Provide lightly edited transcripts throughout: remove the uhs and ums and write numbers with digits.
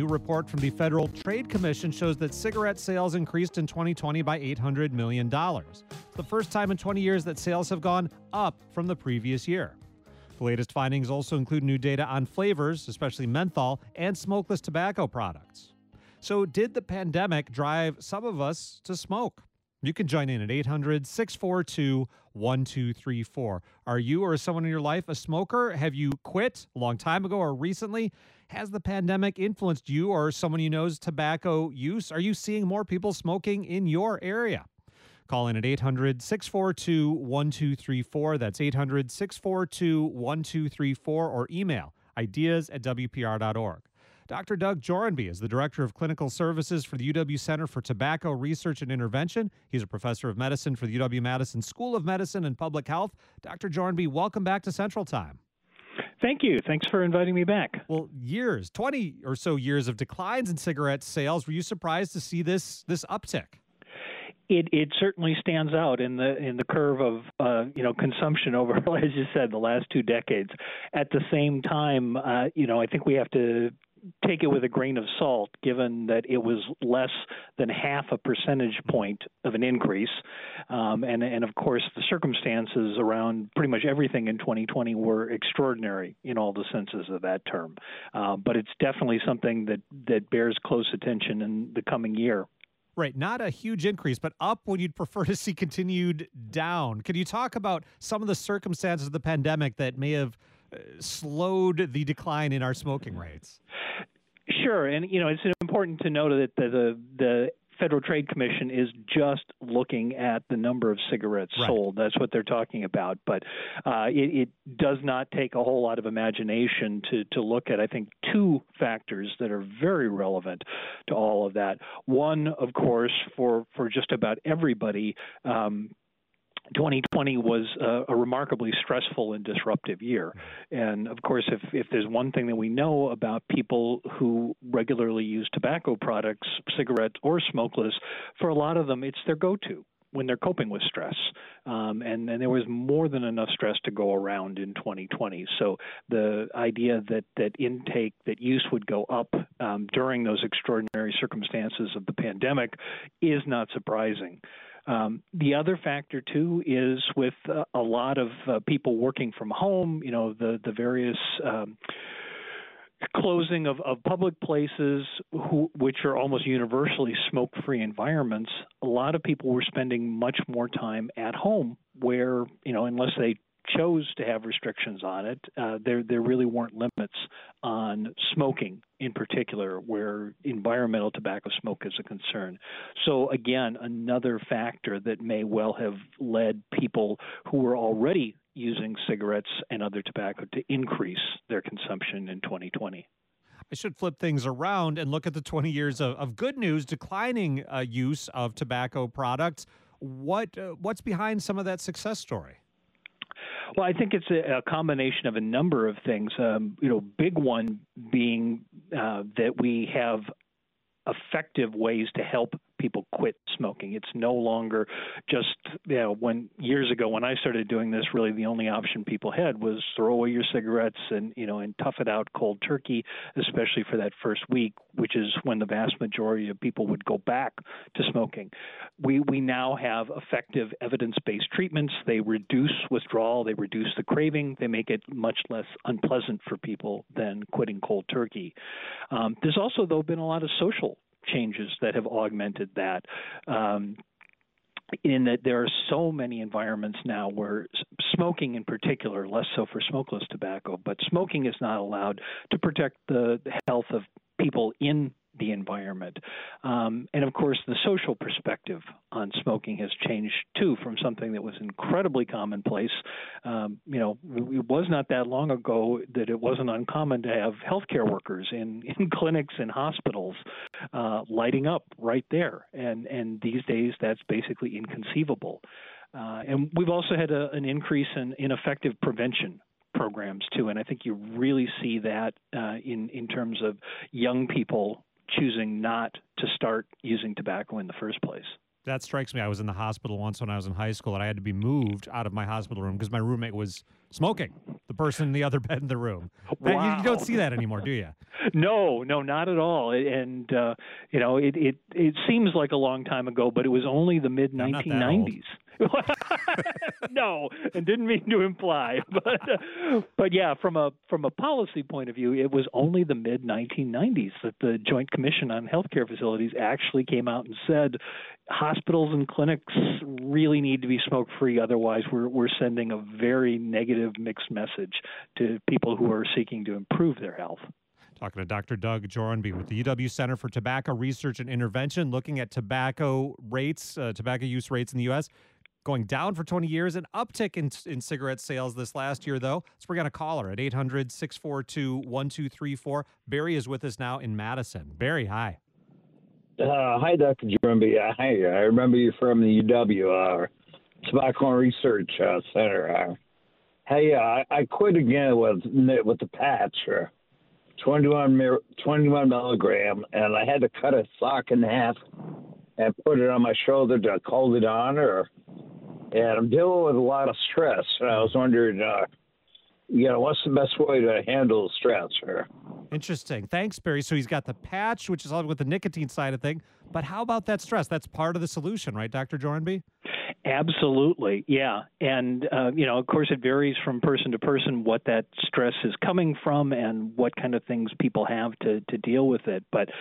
report from the Federal Trade Commission shows that cigarette sales increased in 2020 by $800 million. It's the first time in 20 years that sales have gone up from the previous year. The latest findings also include new data on flavors, especially menthol, and smokeless tobacco products. So did the pandemic drive some of us to smoke? You can join in at 800-642-1234. Are you or someone in your life a smoker? Have you quit a long time ago or recently? Has the pandemic influenced you or someone you know's tobacco use? Are you seeing more people smoking in your area? Call in at 800-642-1234. That's 800-642-1234 or email ideas@wpr.org. Dr. Doug Joranby is the Director of Clinical Services for the UW Center for Tobacco Research and Intervention. He's a professor of medicine for the UW-Madison School of Medicine and Public Health. Dr. Joranby, welcome back to Central Time. Thank you. Thanks for inviting me back. Well, 20 or so years of declines in cigarette sales. Were you surprised to see this uptick? It certainly stands out in the curve of consumption over, as you said, the last 2 decades. At the same time, I think we have to take it with a grain of salt, given that it was less than half a percentage point of an increase. And of course, the circumstances around pretty much everything in 2020 were extraordinary in all the senses of that term. But it's definitely something that bears close attention in the coming year. Right. Not a huge increase, but up when you'd prefer to see continued down. Can you talk about some of the circumstances of the pandemic that may have slowed the decline in our smoking rates? Sure. And, it's important to note that the Federal Trade Commission is just looking at the number of cigarettes sold. That's what they're talking about. But it does not take a whole lot of imagination to look at, I think, 2 factors that are very relevant to all of that. One, of course, for just about everybody, 2020 was a remarkably stressful and disruptive year. And of course, if there's one thing that we know about people who regularly use tobacco products, cigarettes or smokeless, for a lot of them, it's their go-to when they're coping with stress. And there was more than enough stress to go around in 2020. So the idea that use would go up during those extraordinary circumstances of the pandemic is not surprising. The other factor, too, is with a lot of people working from home, the various closing of public places, which are almost universally smoke-free environments. A lot of people were spending much more time at home where, unless they chose to have restrictions on it, there really weren't limits on smoking in particular, where environmental tobacco smoke is a concern. So again, another factor that may well have led people who were already using cigarettes and other tobacco to increase their consumption in 2020. I should flip things around and look at the 20 years of good news, declining use of tobacco products. What's behind some of that success story? Well, I think it's a combination of a number of things. Big one being that we have effective ways to help people quit smoking. It's no longer just, when years ago when I started doing this, really the only option people had was throw away your cigarettes and tough it out cold turkey, especially for that first week, which is when the vast majority of people would go back to smoking. We now have effective evidence-based treatments. They reduce withdrawal, they reduce the craving, they make it much less unpleasant for people than quitting cold turkey. There's also, though, been a lot of social changes that have augmented that, in that there are so many environments now where smoking in particular, less so for smokeless tobacco, but smoking is not allowed to protect the health of people in the environment. And of course, the social perspective on smoking has changed too, from something that was incredibly commonplace. It was not that long ago that it wasn't uncommon to have healthcare workers in clinics and hospitals lighting up right there. And these days, that's basically inconceivable. And we've also had an increase in effective prevention programs too, and I think you really see that in terms of young people choosing not to start using tobacco in the first place. That strikes me. I was in the hospital once when I was in high school, and I had to be moved out of my hospital room because my roommate was smoking, the person in the other bed in the room. Wow. You don't see that anymore, do you? No, not at all. And it seems like a long time ago, but it was only the mid 1990s. No, and didn't mean to imply, but yeah, from a policy point of view, it was only the mid 1990s that the Joint Commission on Healthcare Facilities actually came out and said hospitals and clinics really need to be smoke free. Otherwise, we're sending a very negative mixed message to people who are seeking to improve their health. Talking to Dr. Doug Joranby with the UW Center for Tobacco Research and Intervention, looking at tobacco use rates in the U.S. going down for 20 years, an uptick in cigarette sales this last year, though. So we're going to call her at 800-642-1234. Barry is with us now in Madison. Barry, hi. Hi, Dr. Joranby. Hi, I remember you from the UW Tobacco Research Center. Hey, I quit again with the patch, 21 milligram, and I had to cut a sock in half and put it on my shoulder to hold it on, and I'm dealing with a lot of stress. And I was wondering, what's the best way to handle stress? Interesting. Thanks, Barry. So he's got the patch, which is all with the nicotine side of thing. But how about that stress? That's part of the solution, right, Dr. Joranby? Absolutely, yeah. And, of course, it varies from person to person what that stress is coming from and what kind of things people have to deal with it. But,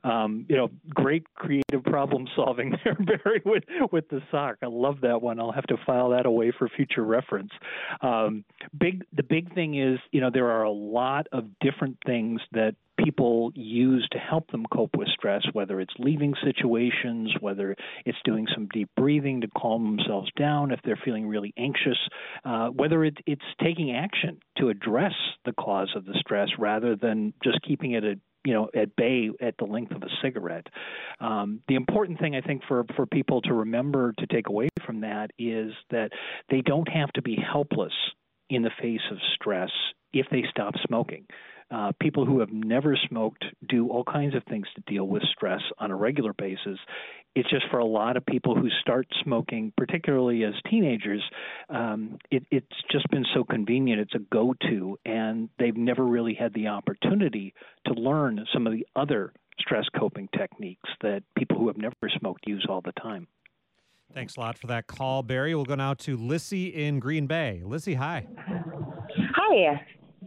great creative problem solving there, Barry, with the sock. I love that one. I'll have to file that away for future reference. The big thing is, there are a lot of different things that people use to help them cope with stress, whether it's leaving situations, whether it's doing some deep breathing to calm themselves down if they're feeling really anxious, whether it's taking action to address the cause of the stress rather than just keeping it at bay at the length of a cigarette. The important thing, I think, for people to remember to take away from that is that they don't have to be helpless in the face of stress if they stop smoking. People who have never smoked do all kinds of things to deal with stress on a regular basis. It's just for a lot of people who start smoking, particularly as teenagers, it's just been so convenient. It's a go-to, and they've never really had the opportunity to learn some of the other stress coping techniques that people who have never smoked use all the time. Thanks a lot for that call, Barry. We'll go now to Lissy in Green Bay. Lissy, hi. Hi.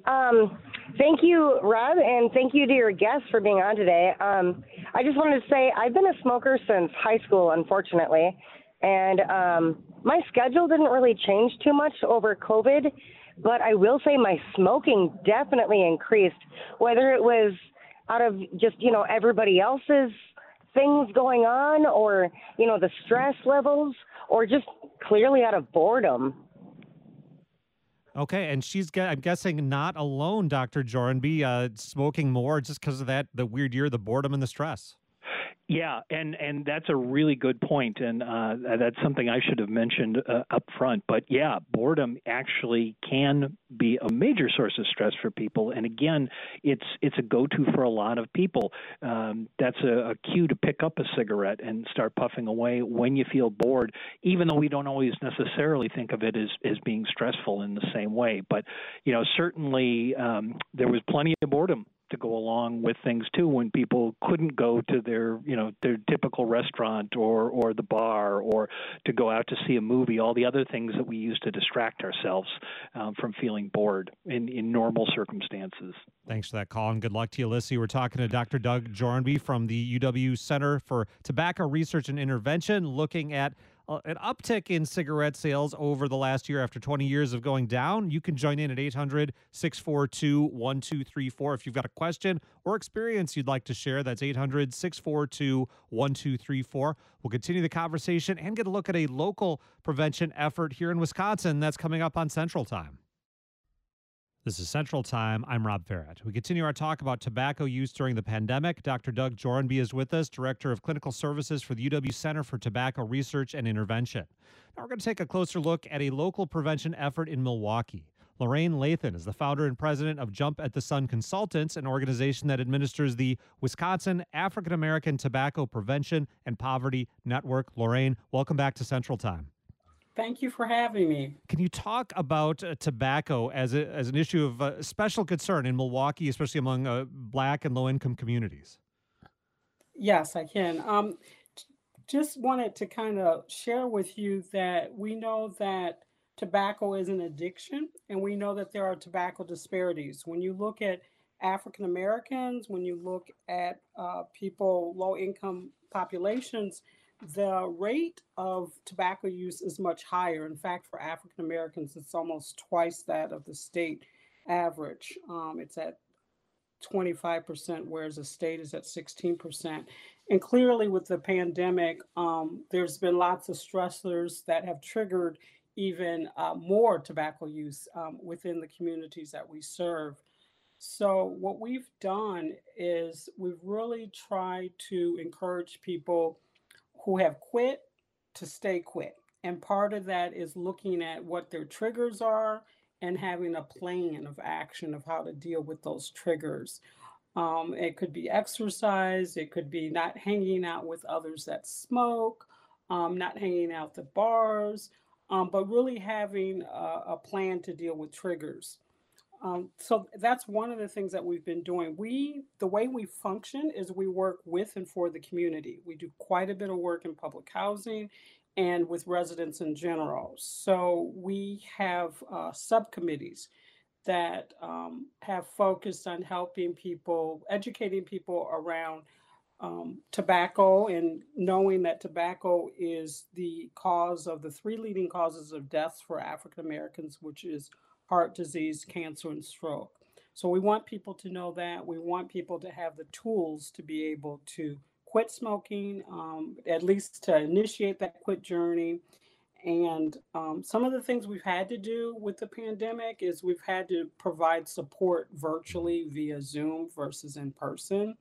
Thank you, Rob, and thank you to your guests for being on today. I just wanted to say I've been a smoker since high school, unfortunately, and my schedule didn't really change too much over COVID, but I will say my smoking definitely increased, whether it was out of just, everybody else's things going on or, the stress levels or just clearly out of boredom. Okay, and I'm guessing, not alone, Dr. Joranby, smoking more just because of the weird year, the boredom and the stress. Yeah, and that's a really good point, and that's something I should have mentioned up front. But yeah, boredom actually can be a major source of stress for people. And again, it's a go-to for a lot of people. That's a cue to pick up a cigarette and start puffing away when you feel bored, even though we don't always necessarily think of it as being stressful in the same way. But, certainly there was plenty of boredom to go along with things too when people couldn't go to their typical restaurant or the bar or to go out to see a movie, all the other things that we use to distract ourselves from feeling bored in normal circumstances. Thanks for that call, and good luck to you, Lissy. We're talking to Dr. Doug Joranby from the UW Center for Tobacco Research and Intervention, looking at an uptick in cigarette sales over the last year after 20 years of going down. You can join in at 800-642-1234 if you've got a question or experience you'd like to share. That's 800-642-1234. We'll continue the conversation and get a look at a local prevention effort here in Wisconsin that's coming up on Central Time. This is Central Time. I'm Rob Farrett. We continue our talk about tobacco use during the pandemic. Dr. Doug Joranby is with us, Director of Clinical Services for the UW Center for Tobacco Research and Intervention. Now we're going to take a closer look at a local prevention effort in Milwaukee. Lorraine Lathan is the founder and president of Jump at the Sun Consultants, an organization that administers the Wisconsin African American Tobacco Prevention and Poverty Network. Lorraine, welcome back to Central Time. Thank you for having me. Can you talk about tobacco as an issue of special concern in Milwaukee, especially among Black and low-income communities? Yes, I can. Just wanted to kind of share with you that we know that tobacco is an addiction, and we know that there are tobacco disparities. When you look at African Americans, when you look at people, low-income populations, the rate of tobacco use is much higher. In fact, for African Americans, it's almost twice that of the state average. It's at 25%, whereas the state is at 16%. And clearly, with the pandemic, there's been lots of stressors that have triggered even more tobacco use within the communities that we serve. So, what we've done is we've really tried to encourage people who have quit to stay quit. And part of that is looking at what their triggers are and having a plan of action of how to deal with those triggers. It could be exercise, it could be not hanging out with others that smoke, not hanging out at bars, but really having a plan to deal with triggers. So that's one of the things that we've been doing. The way we function is we work with and for the community. We do quite a bit of work in public housing and with residents in general. So we have subcommittees that have focused on helping people, educating people around tobacco, and knowing that tobacco is the cause of the three leading causes of deaths for African Americans, which is heart disease, cancer, and stroke. So we want people to know that. We want people to have the tools to be able to quit smoking, at least to initiate that quit journey. And some of the things we've had to do with the pandemic is we've had to provide support virtually via Zoom versus in person.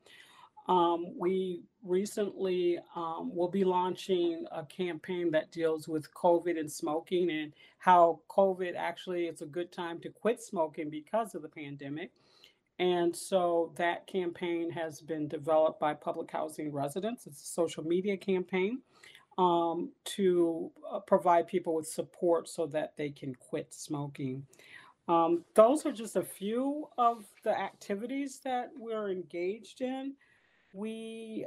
We recently will be launching a campaign that deals with COVID and smoking, and how COVID actually, it's a good time to quit smoking because of the pandemic. And so that campaign has been developed by Public Housing Residents. It's a social media campaign to provide people with support so that they can quit smoking. Those are just a few of the activities that we're engaged in. We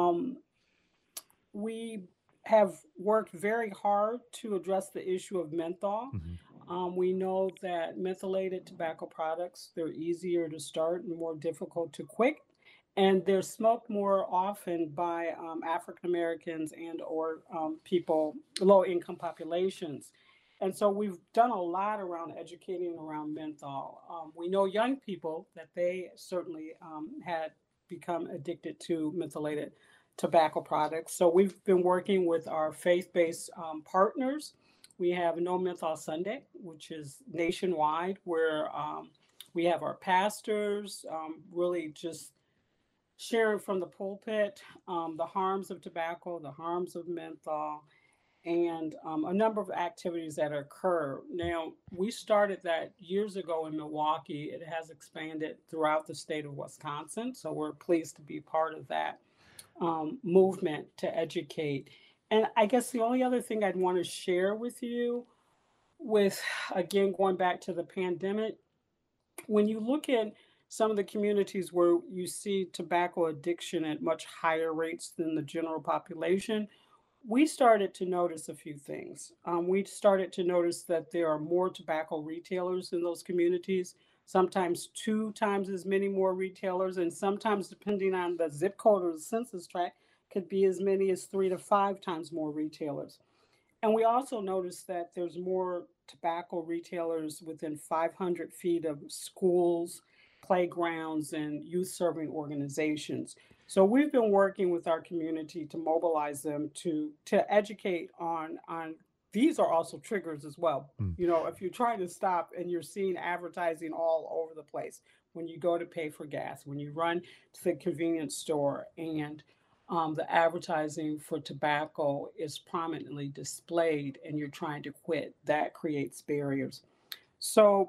have worked very hard to address the issue of menthol. We know that mentholated tobacco products, they're easier to start and more difficult to quit, and they're smoked more often by African Americans and or people, low income populations. And so we've done a lot around educating around menthol. We know young people that they certainly had become addicted to mentholated tobacco products. So we've been working with our faith-based partners. We have No Menthol Sunday, which is nationwide, where we have our pastors really just sharing from the pulpit the harms of tobacco, the harms of menthol, and a number of activities that occur. Now, we started that years ago in Milwaukee. It has expanded throughout the state of Wisconsin, so we're pleased to be part of that movement to educate. And I guess the only other thing I'd want to share with you, with, again, going back to the pandemic, when you look at some of the communities where you see tobacco addiction at much higher rates than the general population, we started to notice a few things. We started to notice that there are more tobacco retailers in those communities, sometimes 2 times as many more retailers, and sometimes, depending on the zip code or the census tract, could be as many as 3 to 5 times more retailers. And we also noticed that there's more tobacco retailers within 500 feet of schools, playgrounds, and youth serving organizations. So we've been working with our community to mobilize them to educate on these are also triggers as well. You know, if you're trying to stop and you're seeing advertising all over the place, when you go to pay for gas, when you run to the convenience store, and the advertising for tobacco is prominently displayed and you're trying to quit, that creates barriers. So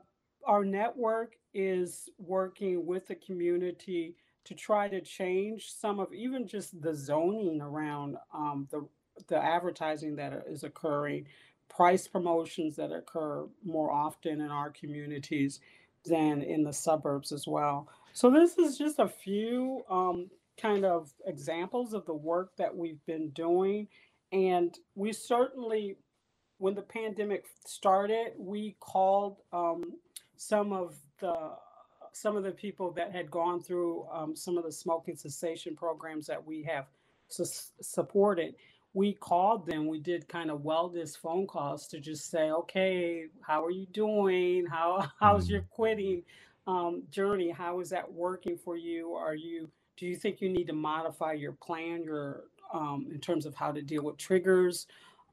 our network is working with the community to try to change some of even just the zoning around the advertising that is occurring, price promotions that occur more often in our communities than in the suburbs as well. So this is just a few kind of examples of the work that we've been doing, and we certainly, when the pandemic started, we called some of the some of the people that had gone through some of the smoking cessation programs that we have supported. We called them. We did kind of wellness phone calls to just say, okay, how are you doing? How's your Mm. quitting journey? How is that working for you? Do you think you need to modify your plan, your in terms of how to deal with triggers?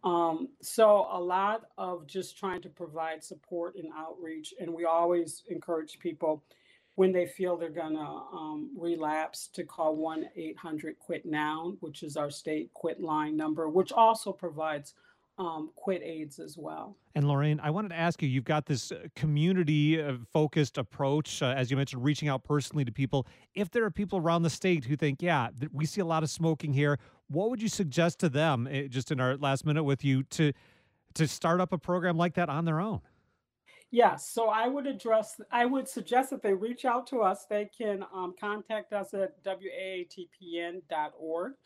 So a lot of just trying to provide support and outreach, and we always encourage people when they feel they're gonna relapse to call 1-800-QUIT-NOW, which is our state quit line number, which also provides quit aids as well. And Lorraine, I wanted to ask you, you've got this community focused approach, as you mentioned, reaching out personally to people. If there are people around the state who think, yeah, we see a lot of smoking here, what would you suggest to them, just in our last minute with you, to start up a program like that on their own? Yes, so I would suggest that they reach out to us. They can contact us at waatpn.org.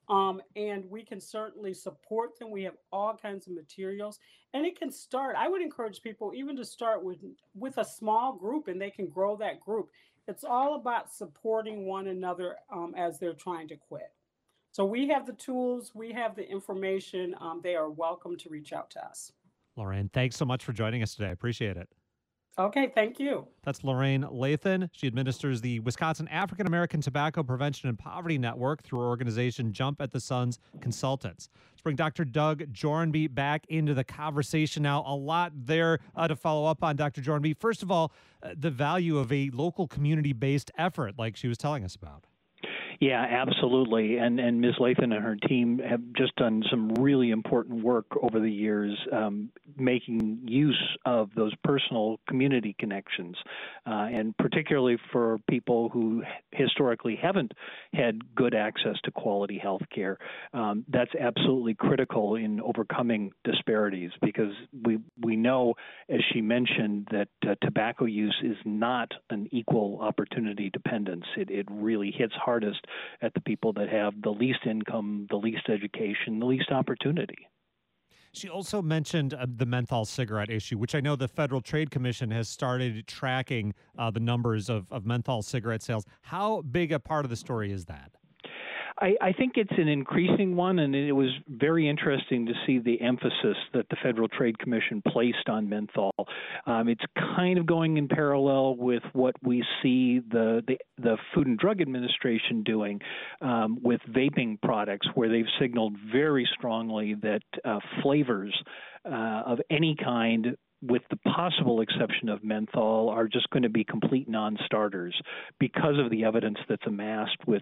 And we can certainly support them. We have all kinds of materials, and it can start. I would encourage people even to start with a small group, and they can grow that group. It's all about supporting one another as they're trying to quit. So we have the tools, we have the information. They are welcome to reach out to us. Lorraine, thanks so much for joining us today. I appreciate it. Okay, thank you. That's Lorraine Lathan. She administers the Wisconsin African American Tobacco Prevention and Poverty Network through her organization Jump at the Suns Consultants. Let's bring Dr. Doug Joranby back into the conversation now. A lot there to follow up on, Dr. Joranby. First of all, the value of a local community-based effort like she was telling us about. Yeah, absolutely. And Ms. Lathan and her team have just done some really important work over the years, making use of those personal community connections, and particularly for people who historically haven't had good access to quality health care. That's absolutely critical in overcoming disparities, because we know, as she mentioned, that tobacco use is not an equal opportunity dependence. It really hits hardest at the people that have the least income, the least education, the least opportunity. She also mentioned the menthol cigarette issue, which I know the Federal Trade Commission has started tracking the numbers of menthol cigarette sales. How big a part of the story is that? I think it's an increasing one, and it was very interesting to see the emphasis that the Federal Trade Commission placed on menthol. It's kind of going in parallel with what we see the Food and Drug Administration doing with vaping products, where they've signaled very strongly that flavors of any kind, with the possible exception of menthol, are just going to be complete non-starters because of the evidence that's amassed with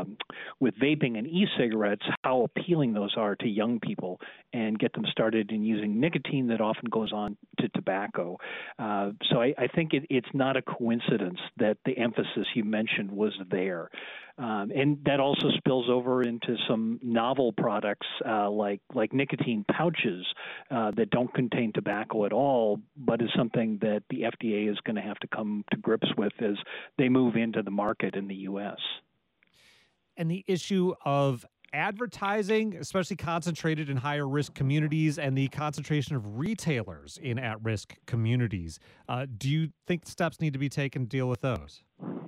vaping and e-cigarettes, how appealing those are to young people and get them started in using nicotine that often goes on to tobacco. So I think it's not a coincidence that the emphasis you mentioned was there. And that also spills over into some novel products like nicotine pouches that don't contain tobacco at all, but is something that the FDA is going to have to come to grips with as they move into the market in the U.S. And the issue of advertising, especially concentrated in higher risk communities, and the concentration of retailers in at-risk communities. Do you think steps need to be taken to deal with those?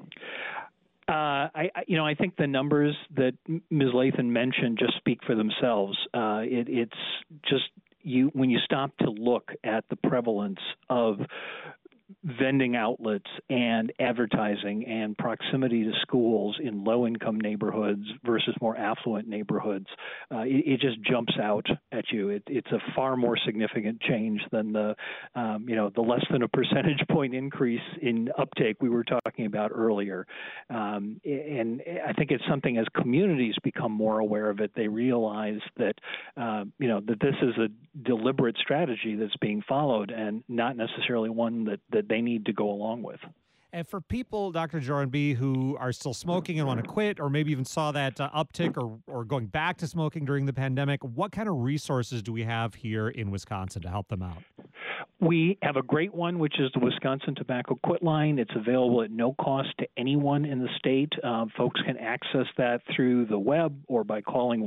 I think the numbers that Ms. Lathan mentioned just speak for themselves. It's just when you stop to look at the prevalence of vending outlets and advertising and proximity to schools in low-income neighborhoods versus more affluent neighborhoods, it just jumps out at you. It's a far more significant change than the less than a percentage point increase in uptake we were talking about earlier. And I think it's something, as communities become more aware of it, they realize that that this is a deliberate strategy that's being followed, and not necessarily one that that they need to go along with. And for people, Dr. Joranby, who are still smoking and want to quit, or maybe even saw that uptick or going back to smoking during the pandemic, what kind of resources do we have here in Wisconsin to help them out? We have a great one, which is the Wisconsin Tobacco Quit Line. It's available at no cost to anyone in the state. Folks can access that through the web or by calling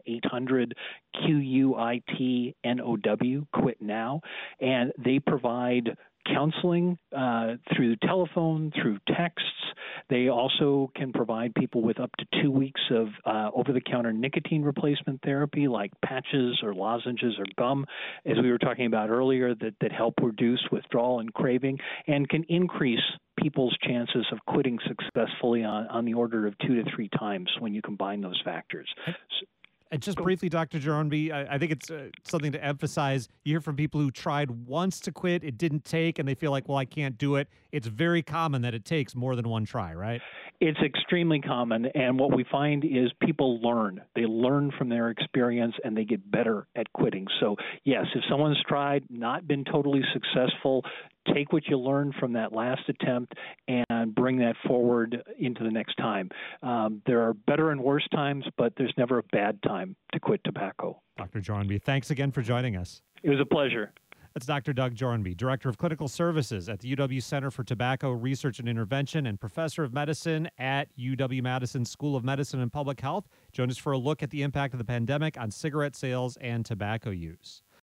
1-800-QUITNOW, Quit Now, and they provide counseling through telephone, through texts. They also can provide people with up to 2 weeks of over-the-counter nicotine replacement therapy like patches or lozenges or gum, as we were talking about earlier, that help reduce withdrawal and craving and can increase people's chances of quitting successfully on the order of 2 to 3 times when you combine those factors. And just briefly, Dr. Joranby, I think it's something to emphasize. You hear from people who tried once to quit, it didn't take, and they feel like, well, I can't do it. It's very common that it takes more than one try, right? It's extremely common, and what we find is people learn. They learn from their experience, and they get better at quitting. So, yes, if someone's tried, not been totally successful, take what you learned from that last attempt and bring that forward into the next time. There are better and worse times, but there's never a bad time to quit tobacco. Dr. Joranby, thanks again for joining us. It was a pleasure. That's Dr. Doug Joranby, Director of Clinical Services at the UW Center for Tobacco Research and Intervention and Professor of Medicine at UW-Madison School of Medicine and Public Health. Join us for a look at the impact of the pandemic on cigarette sales and tobacco use.